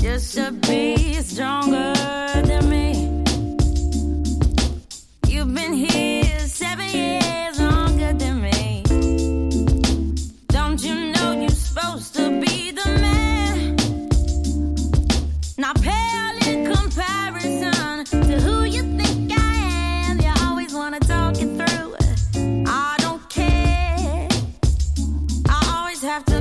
just to be stronger than me. You've been here 7 years longer than me. Don't you know you're supposed to be the man? Not pale in comparison to who you think I am. You always wanna talk it through. I don't care. I always have to